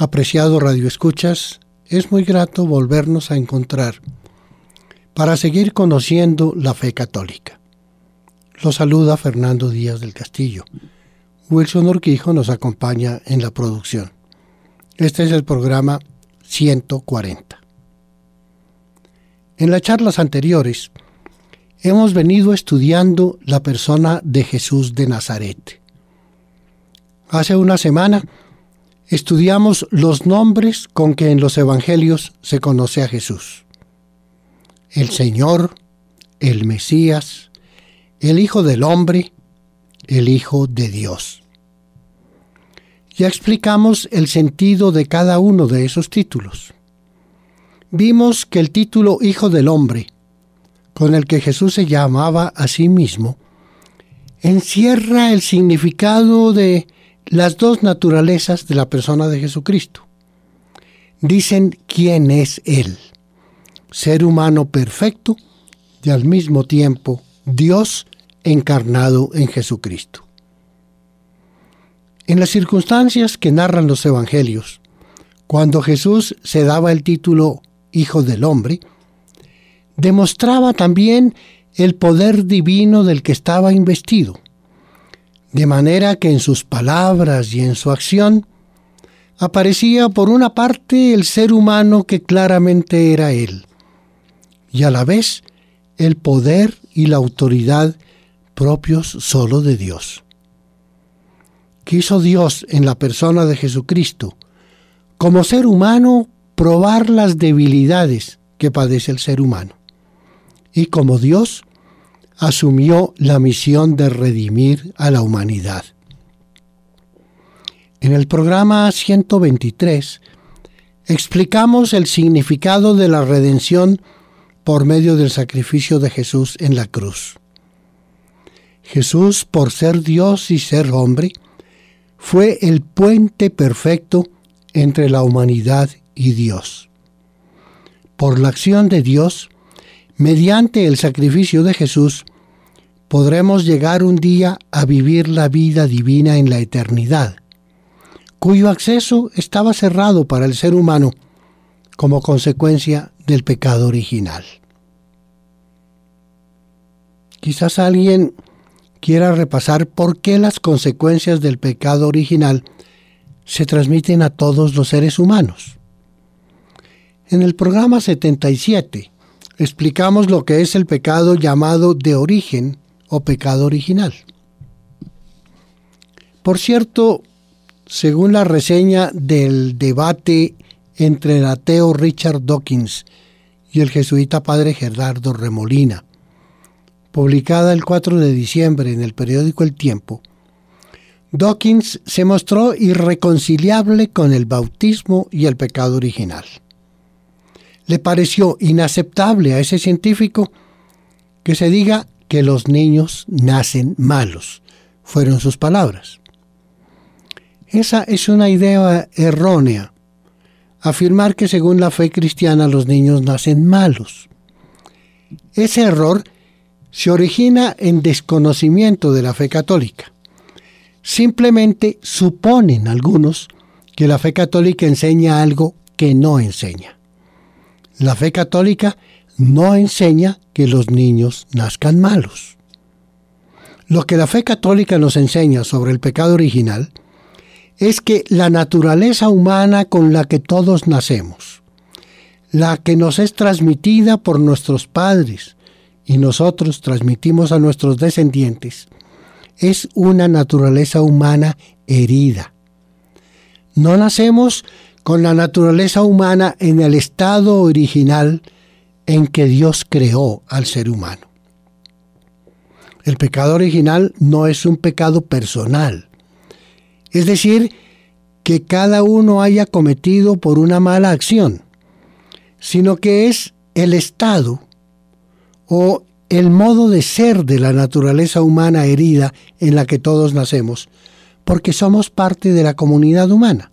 Apreciado radioescuchas, es muy grato volvernos a encontrar para seguir conociendo la fe católica. Los saluda Fernando Díaz del Castillo. Wilson Urquijo nos acompaña en la producción. Este es el programa 140. En las charlas anteriores hemos venido estudiando la persona de Jesús de Nazaret. Hace una semana estudiamos los nombres con que en los evangelios se conoce a Jesús: el Señor, el Mesías, el Hijo del Hombre, el Hijo de Dios. Ya explicamos el sentido de cada uno de esos títulos. Vimos que el título Hijo del Hombre, con el que Jesús se llamaba a sí mismo, encierra el significado de las dos naturalezas de la persona de Jesucristo. Dicen quién es Él: ser humano perfecto y al mismo tiempo Dios encarnado en Jesucristo. En las circunstancias que narran los evangelios, cuando Jesús se daba el título Hijo del Hombre, demostraba también el poder divino del que estaba investido, de manera que en sus palabras y en su acción aparecía por una parte el ser humano que claramente era Él, y a la vez el poder y la autoridad propios solo de Dios. Quiso Dios, en la persona de Jesucristo, como ser humano, probar las debilidades que padece el ser humano, y como Dios asumió la misión de redimir a la humanidad. En el programa 123 explicamos el significado de la redención por medio del sacrificio de Jesús en la cruz. Jesús, por ser Dios y ser hombre, fue el puente perfecto entre la humanidad y Dios. Por la acción de Dios, mediante el sacrificio de Jesús, podremos llegar un día a vivir la vida divina en la eternidad, cuyo acceso estaba cerrado para el ser humano como consecuencia del pecado original. Quizás alguien quiera repasar por qué las consecuencias del pecado original se transmiten a todos los seres humanos. En el programa 77 explicamos lo que es el pecado llamado de origen o pecado original. Por cierto, según la reseña del debate entre el ateo Richard Dawkins y el jesuita padre Gerardo Remolina, publicada el 4 de diciembre en el periódico El Tiempo, Dawkins se mostró irreconciliable con el bautismo y el pecado original. Le pareció inaceptable a ese científico que se diga que los niños nacen malos, fueron sus palabras. Esa es una idea errónea, afirmar que según la fe cristiana los niños nacen malos. Ese error se origina en desconocimiento de la fe católica. Simplemente suponen algunos que la fe católica enseña algo que no enseña. La fe católica no enseña que los niños nazcan malos. Lo que la fe católica nos enseña sobre el pecado original es que la naturaleza humana con la que todos nacemos, la que nos es transmitida por nuestros padres y nosotros transmitimos a nuestros descendientes, es una naturaleza humana herida. No nacemos con la naturaleza humana en el estado original en que Dios creó al ser humano. El pecado original no es un pecado personal, es decir, que cada uno haya cometido por una mala acción, sino que es el estado o el modo de ser de la naturaleza humana herida en la que todos nacemos, porque somos parte de la comunidad humana.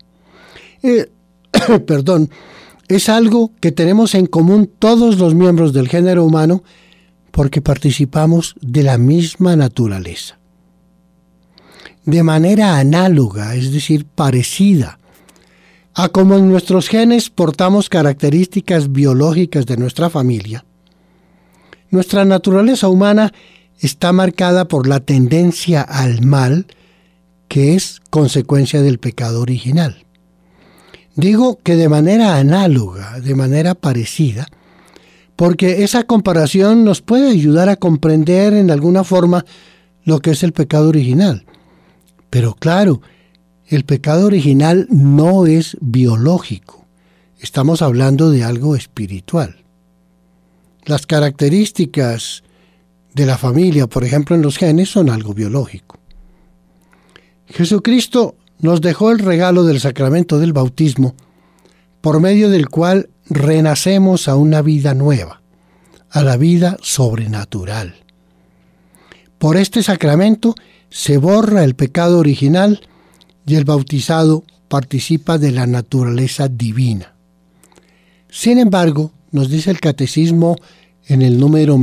Es algo que tenemos en común todos los miembros del género humano porque participamos de la misma naturaleza. De manera análoga, es decir, parecida, A como en nuestros genes portamos características biológicas de nuestra familia, nuestra naturaleza humana está marcada por la tendencia al mal, que es consecuencia del pecado original. Digo que de manera análoga, de manera parecida, porque esa comparación nos puede ayudar a comprender en alguna forma lo que es el pecado original. Pero claro, el pecado original no es biológico. Estamos hablando de algo espiritual. Las características de la familia, por ejemplo, en los genes, son algo biológico. Jesucristo nos dejó el regalo del sacramento del bautismo, por medio del cual renacemos a una vida nueva, a la vida sobrenatural. Por este sacramento se borra el pecado original y el bautizado participa de la naturaleza divina. Sin embargo, nos dice el Catecismo en el número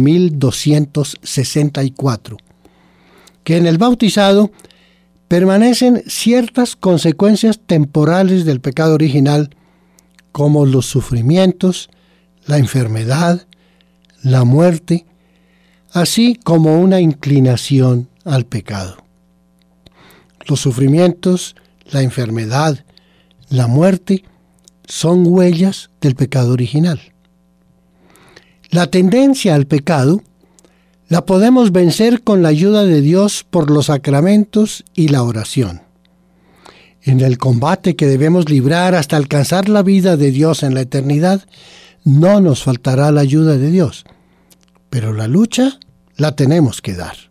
1264, que en el bautizado permanecen ciertas consecuencias temporales del pecado original, como los sufrimientos, la enfermedad, la muerte, así como una inclinación al pecado. Los sufrimientos, la enfermedad, la muerte son huellas del pecado original. La tendencia al pecado la podemos vencer con la ayuda de Dios por los sacramentos y la oración. En el combate que debemos librar hasta alcanzar la vida de Dios en la eternidad, no nos faltará la ayuda de Dios, pero la lucha la tenemos que dar.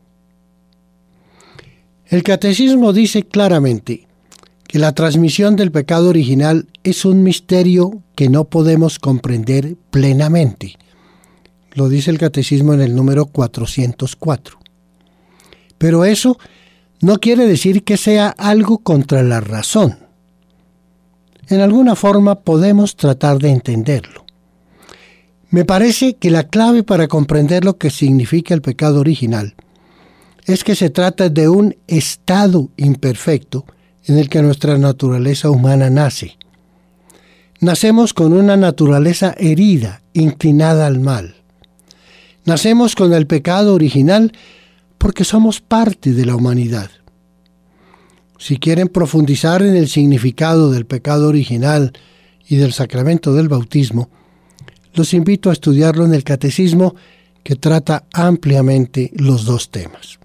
El Catecismo dice claramente que la transmisión del pecado original es un misterio que no podemos comprender plenamente. Lo dice el Catecismo en el número 404. Pero eso no quiere decir que sea algo contra la razón. En alguna forma podemos tratar de entenderlo. Me parece que la clave para comprender lo que significa el pecado original es que se trata de un estado imperfecto en el que nuestra naturaleza humana nace. Nacemos con una naturaleza herida, inclinada al mal. Nacemos con el pecado original porque somos parte de la humanidad. Si quieren profundizar en el significado del pecado original y del sacramento del bautismo, los invito a estudiarlo en el Catecismo, que trata ampliamente los dos temas.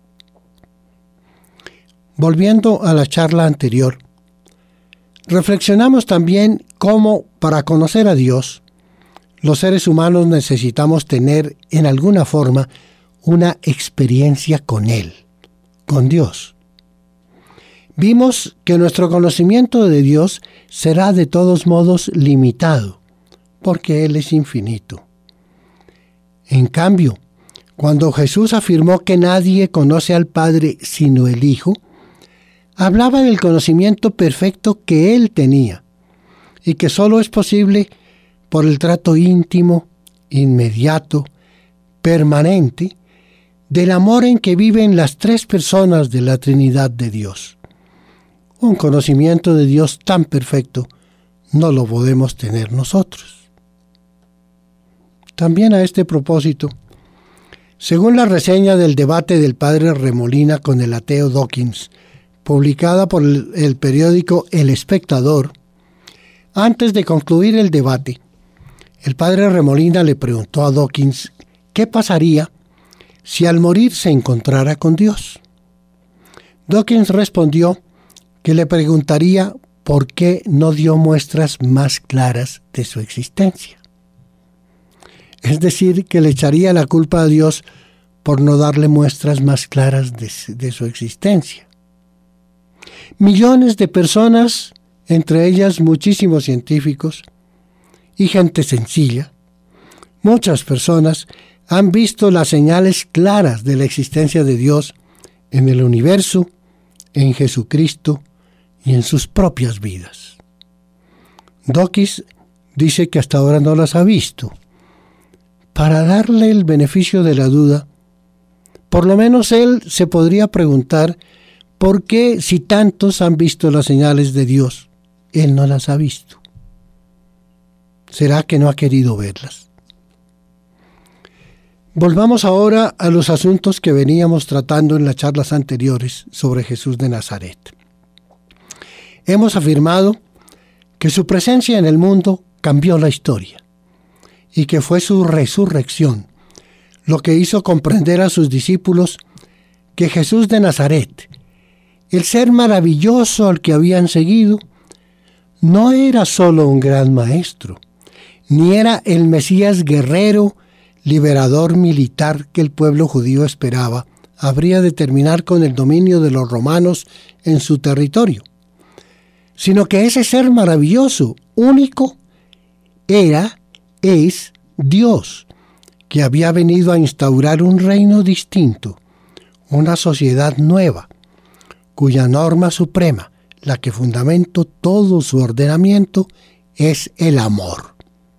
Volviendo a la charla anterior, reflexionamos también cómo, para conocer a Dios, los seres humanos necesitamos tener en alguna forma una experiencia con Él, con Dios. Vimos que nuestro conocimiento de Dios será de todos modos limitado, porque Él es infinito. En cambio, cuando Jesús afirmó que nadie conoce al Padre sino el Hijo, hablaba del conocimiento perfecto que Él tenía, y que solo es posible por el trato íntimo, inmediato, permanente, del amor en que viven las tres personas de la Trinidad de Dios. Un conocimiento de Dios tan perfecto no lo podemos tener nosotros. También a este propósito, según la reseña del debate del padre Remolina con el ateo Dawkins, publicada por el periódico El Espectador, antes de concluir el debate, el padre Remolina le preguntó a Dawkins qué pasaría si al morir se encontrara con Dios. Dawkins respondió que le preguntaría por qué no dio muestras más claras de su existencia. Es decir, que le echaría la culpa a Dios por no darle muestras más claras de su existencia. Millones de personas, entre ellas muchísimos científicos y gente sencilla, muchas personas han visto las señales claras de la existencia de Dios en el universo, en Jesucristo y en sus propias vidas. Dawkins dice que hasta ahora no las ha visto. Para darle el beneficio de la duda, por lo menos él se podría preguntar por qué, si tantos han visto las señales de Dios, Él no las ha visto. ¿Será que no ha querido verlas? Volvamos ahora a los asuntos que veníamos tratando en las charlas anteriores sobre Jesús de Nazaret. Hemos afirmado que su presencia en el mundo cambió la historia y que fue su resurrección lo que hizo comprender a sus discípulos que Jesús de Nazaret, el ser maravilloso al que habían seguido, no era solo un gran maestro, ni era el Mesías guerrero, liberador militar que el pueblo judío esperaba habría de terminar con el dominio de los romanos en su territorio, sino que ese ser maravilloso, único, es Dios, que había venido a instaurar un reino distinto, una sociedad nueva, cuya norma suprema, la que fundamentó todo su ordenamiento, es el amor.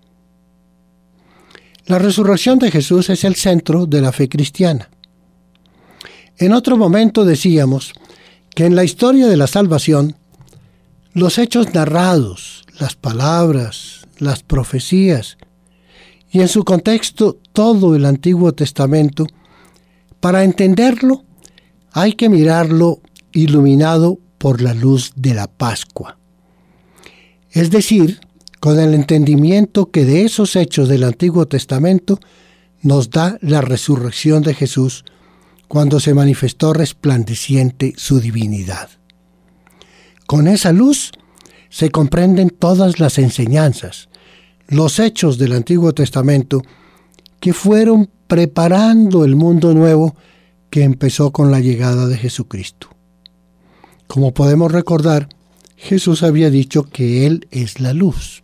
La resurrección de Jesús es el centro de la fe cristiana. En otro momento decíamos que en la historia de la salvación, los hechos narrados, las palabras, las profecías y en su contexto todo el Antiguo Testamento, para entenderlo hay que mirarlo iluminado por la luz de la Pascua. Es decir, con el entendimiento que de esos hechos del Antiguo Testamento nos da la resurrección de Jesús cuando se manifestó resplandeciente su divinidad. Con esa luz se comprenden todas las enseñanzas, los hechos del Antiguo Testamento que fueron preparando el mundo nuevo que empezó con la llegada de Jesucristo. Como podemos recordar, Jesús había dicho que Él es la luz.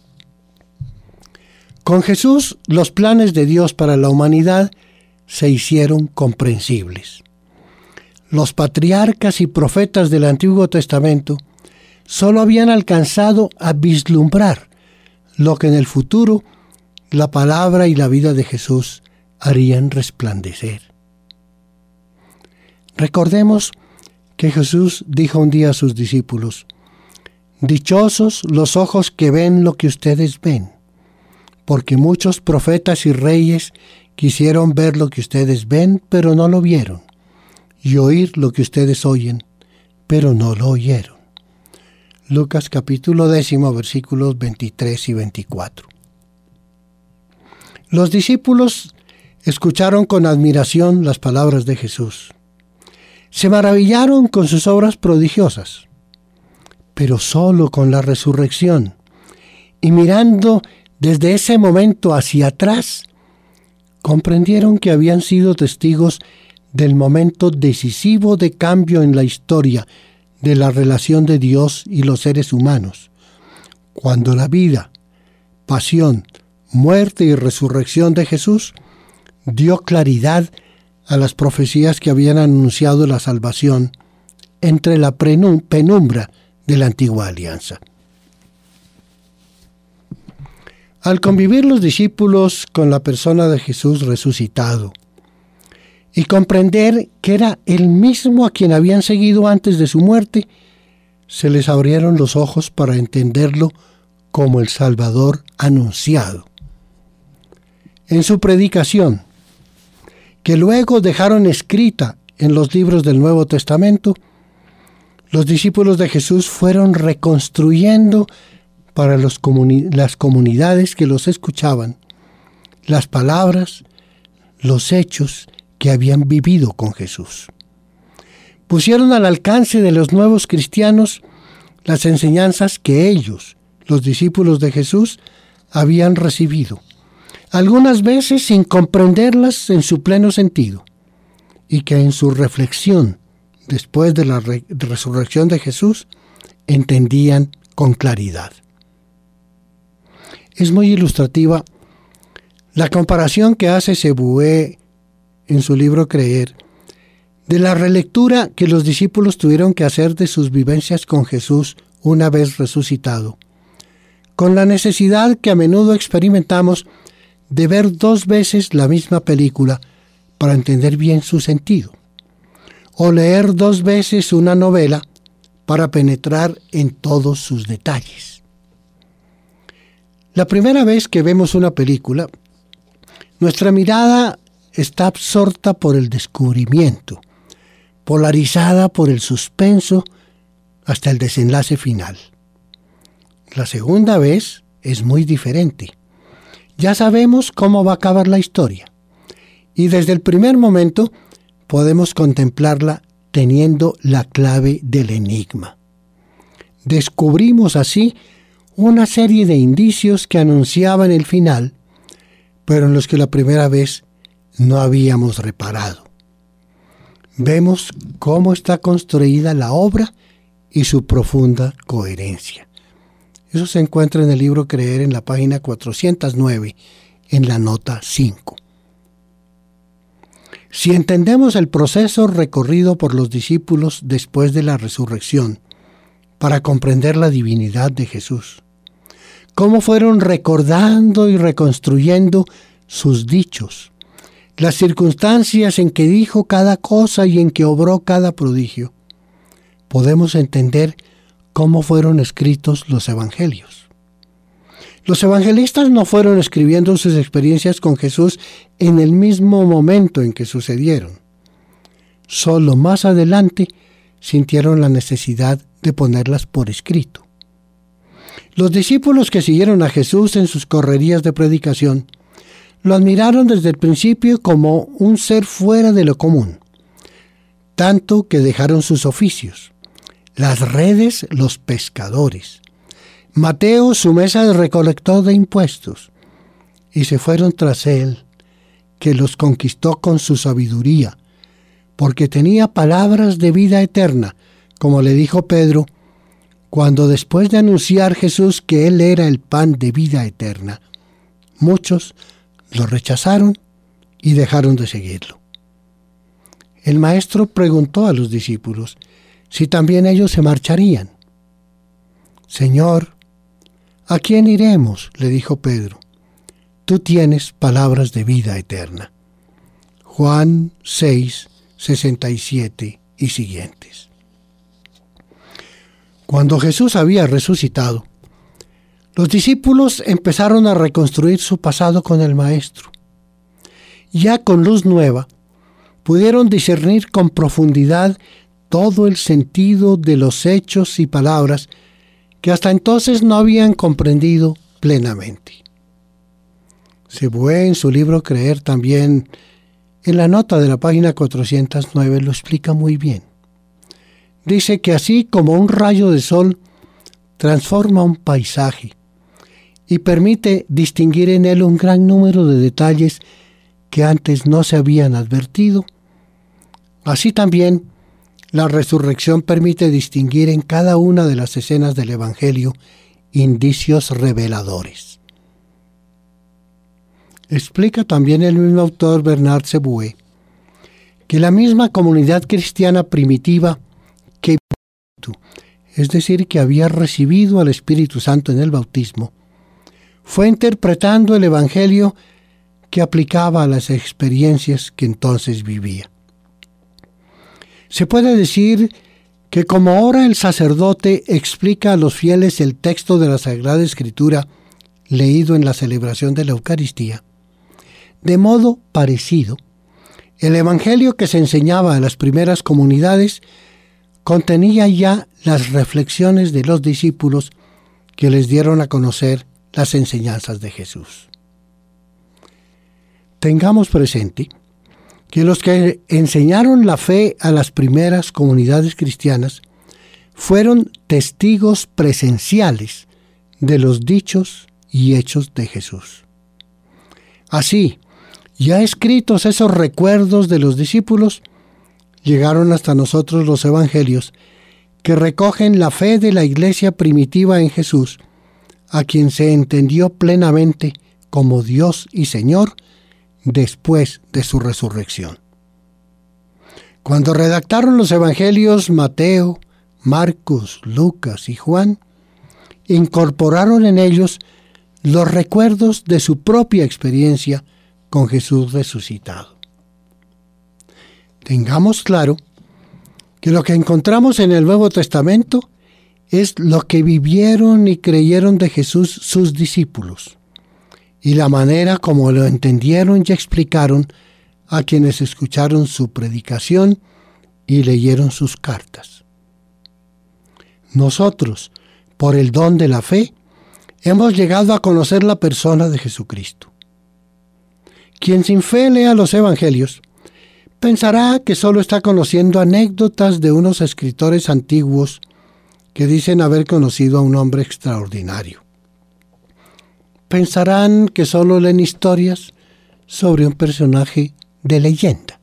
Con Jesús, los planes de Dios para la humanidad se hicieron comprensibles. Los patriarcas y profetas del Antiguo Testamento solo habían alcanzado a vislumbrar lo que en el futuro la palabra y la vida de Jesús harían resplandecer. Recordemos que Jesús dijo un día a sus discípulos: «Dichosos los ojos que ven lo que ustedes ven, porque muchos profetas y reyes quisieron ver lo que ustedes ven, pero no lo vieron, y oír lo que ustedes oyen, pero no lo oyeron». Lucas capítulo 10, versículos 23 y 24. Los discípulos escucharon con admiración las palabras de Jesús. Se maravillaron con sus obras prodigiosas, pero solo con la resurrección. Y mirando desde ese momento hacia atrás, comprendieron que habían sido testigos del momento decisivo de cambio en la historia de la relación de Dios y los seres humanos, cuando la vida, pasión, muerte y resurrección de Jesús dio claridad a las profecías que habían anunciado la salvación entre la penumbra de la antigua alianza. Al convivir los discípulos con la persona de Jesús resucitado y comprender que era el mismo a quien habían seguido antes de su muerte, se les abrieron los ojos para entenderlo como el Salvador anunciado. En su predicación, que luego dejaron escrita en los libros del Nuevo Testamento, los discípulos de Jesús fueron reconstruyendo para las comunidades que los escuchaban las palabras, los hechos que habían vivido con Jesús. Pusieron al alcance de los nuevos cristianos las enseñanzas que ellos, los discípulos de Jesús, habían recibido, algunas veces sin comprenderlas en su pleno sentido, y que en su reflexión después de la resurrección de Jesús entendían con claridad. Es muy ilustrativa la comparación que hace Sebué en su libro Creer, de la relectura que los discípulos tuvieron que hacer de sus vivencias con Jesús una vez resucitado, con la necesidad que a menudo experimentamos de ver 2 veces la misma película para entender bien su sentido, o leer 2 veces una novela para penetrar en todos sus detalles. La primera vez que vemos una película, nuestra mirada está absorta por el descubrimiento, polarizada por el suspenso hasta el desenlace final. La segunda vez es muy diferente. Ya sabemos cómo va a acabar la historia y desde el primer momento podemos contemplarla teniendo la clave del enigma. Descubrimos así una serie de indicios que anunciaban el final, pero en los que la primera vez no habíamos reparado. Vemos cómo está construida la obra y su profunda coherencia. Eso se encuentra en el libro Creer en la página 409, en la nota 5. Si entendemos el proceso recorrido por los discípulos después de la resurrección, para comprender la divinidad de Jesús, cómo fueron recordando y reconstruyendo sus dichos, las circunstancias en que dijo cada cosa y en que obró cada prodigio, podemos entender cómo fueron escritos los evangelios. Los evangelistas no fueron escribiendo sus experiencias con Jesús en el mismo momento en que sucedieron. Solo más adelante sintieron la necesidad de ponerlas por escrito. Los discípulos que siguieron a Jesús en sus correrías de predicación lo admiraron desde el principio como un ser fuera de lo común, tanto que dejaron sus oficios, las redes, los pescadores, Mateo su mesa de recolector de impuestos, y se fueron tras él, que los conquistó con su sabiduría, porque tenía palabras de vida eterna, como le dijo Pedro, cuando después de anunciar Jesús que él era el pan de vida eterna, muchos lo rechazaron y dejaron de seguirlo. El maestro preguntó a los discípulos si también ellos se marcharían. Señor, ¿a quién iremos?, le dijo Pedro. Tú tienes palabras de vida eterna. Juan 6, 67 y siguientes. Cuando Jesús había resucitado, los discípulos empezaron a reconstruir su pasado con el Maestro. Ya con luz nueva, pudieron discernir con profundidad todo el sentido de los hechos y palabras que hasta entonces no habían comprendido plenamente. Sebué en su libro Creer también, en la nota de la página 409, lo explica muy bien. Dice que así como un rayo de sol transforma un paisaje y permite distinguir en él un gran número de detalles que antes no se habían advertido, así también la resurrección permite distinguir en cada una de las escenas del Evangelio indicios reveladores. Explica también el mismo autor Bernard Sebué que la misma comunidad cristiana primitiva que, es decir, que había recibido al Espíritu Santo en el bautismo, fue interpretando el Evangelio que aplicaba a las experiencias que entonces vivía. Se puede decir que como ahora el sacerdote explica a los fieles el texto de la Sagrada Escritura leído en la celebración de la Eucaristía, de modo parecido, el Evangelio que se enseñaba a las primeras comunidades contenía ya las reflexiones de los discípulos que les dieron a conocer las enseñanzas de Jesús. Tengamos presente que los que enseñaron la fe a las primeras comunidades cristianas fueron testigos presenciales de los dichos y hechos de Jesús. Así, ya escritos esos recuerdos de los discípulos, llegaron hasta nosotros los evangelios que recogen la fe de la iglesia primitiva en Jesús, a quien se entendió plenamente como Dios y Señor después de su resurrección. Cuando redactaron los evangelios Mateo, Marcos, Lucas y Juan, incorporaron en ellos los recuerdos de su propia experiencia con Jesús resucitado. Tengamos claro que lo que encontramos en el Nuevo Testamento es lo que vivieron y creyeron de Jesús sus discípulos, y la manera como lo entendieron y explicaron a quienes escucharon su predicación y leyeron sus cartas. Nosotros, por el don de la fe, hemos llegado a conocer la persona de Jesucristo. Quien sin fe lea los evangelios, pensará que solo está conociendo anécdotas de unos escritores antiguos que dicen haber conocido a un hombre extraordinario. Pensarán que solo leen historias sobre un personaje de leyenda.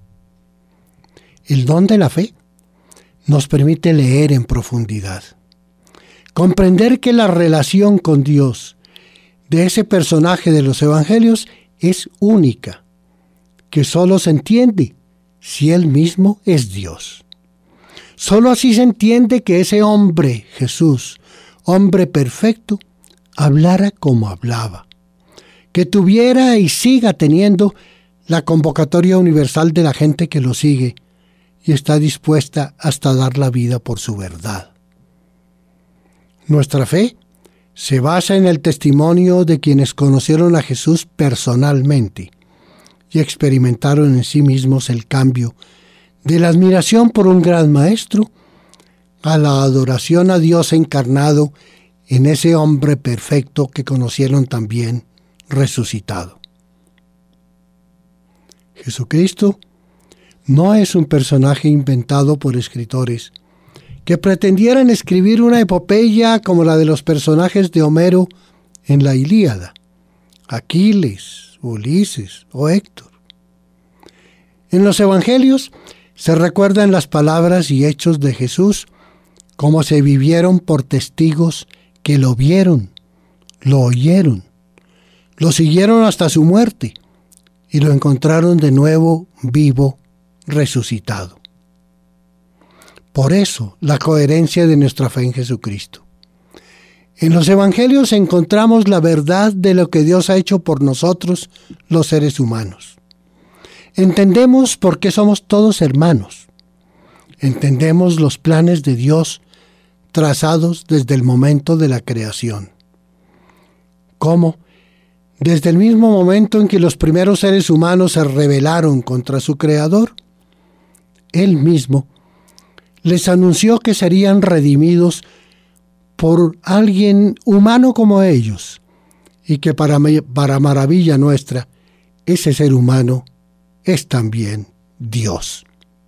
El don de la fe nos permite leer en profundidad, comprender que la relación con Dios de ese personaje de los evangelios es única, que solo se entiende si Él mismo es Dios. Solo así se entiende que ese hombre, Jesús, hombre perfecto, hablara como hablaba, que tuviera y siga teniendo la convocatoria universal de la gente que lo sigue y está dispuesta hasta dar la vida por su verdad. Nuestra fe se basa en el testimonio de quienes conocieron a Jesús personalmente y experimentaron en sí mismos el cambio de la admiración por un gran maestro a la adoración a Dios encarnado en ese hombre perfecto que conocieron también resucitado. Jesucristo no es un personaje inventado por escritores que pretendieran escribir una epopeya como la de los personajes de Homero en la Ilíada, Aquiles, Ulises o Héctor. En los evangelios se recuerdan las palabras y hechos de Jesús como se vivieron por testigos que lo vieron, lo oyeron, lo siguieron hasta su muerte y lo encontraron de nuevo vivo, resucitado. Por eso, la coherencia de nuestra fe en Jesucristo. En los evangelios encontramos la verdad de lo que Dios ha hecho por nosotros, los seres humanos. Entendemos por qué somos todos hermanos. Entendemos los planes de Dios trazados desde el momento de la creación. Cómo, desde el mismo momento en que los primeros seres humanos se rebelaron contra su Creador, Él mismo les anunció que serían redimidos por alguien humano como ellos, y que para maravilla nuestra, ese ser humano es también Dios.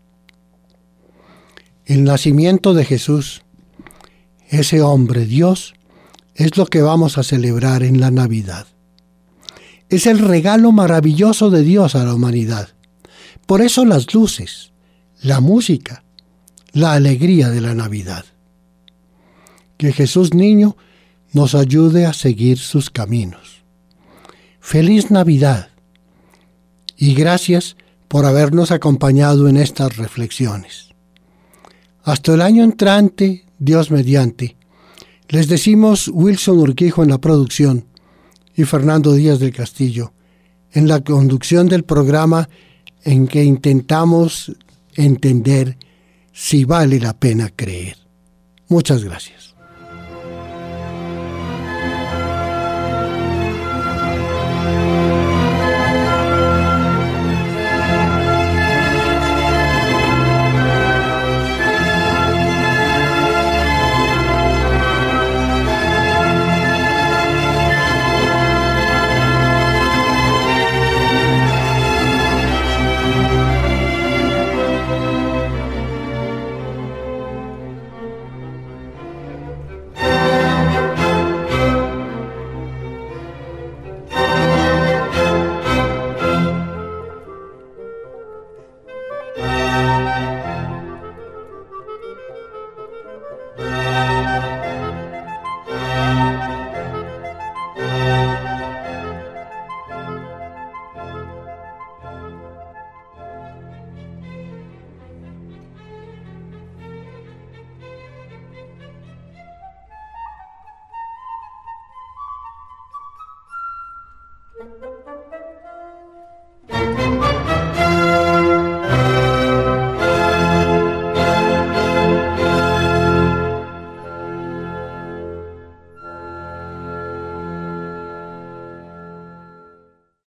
El nacimiento de Jesús, ese hombre Dios, es lo que vamos a celebrar en la Navidad. Es el regalo maravilloso de Dios a la humanidad. Por eso las luces, la música, la alegría de la Navidad. Que Jesús niño nos ayude a seguir sus caminos. Feliz Navidad y gracias por habernos acompañado en estas reflexiones. Hasta el año entrante, Dios mediante, les decimos Wilson Urquijo en la producción y Fernando Díaz del Castillo en la conducción del programa en que intentamos entender si vale la pena creer. Muchas gracias.